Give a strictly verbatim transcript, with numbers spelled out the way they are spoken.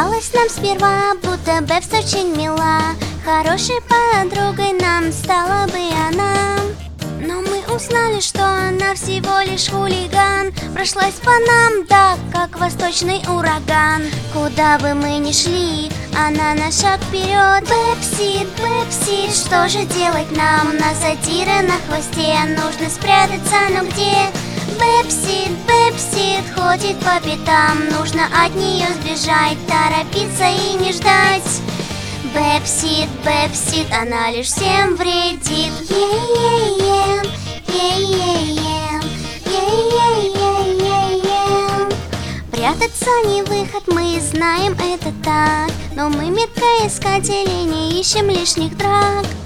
Казалось нам сперва, будто Бэбс очень мила, хорошей подругой нам стала бы она. Но мы узнали, что она всего лишь хулиган, прошлась по нам, да, как восточный ураган. Куда бы мы ни шли, она на шаг вперед. Бэбсит, Бэбсит, что же делать нам? На сатира на хвосте нужно спрятаться, но где? Бэбсит, Бэбсит ходит по пятам, нужно от нее сбежать, торопиться и не ждать. Бэбсит, Бэбсит, она лишь всем вредит. Е-е-е, е-е-е, е-е-е-е-е. Прятаться не выход, мы знаем это так, но мы меткоискатели, не ищем лишних драк.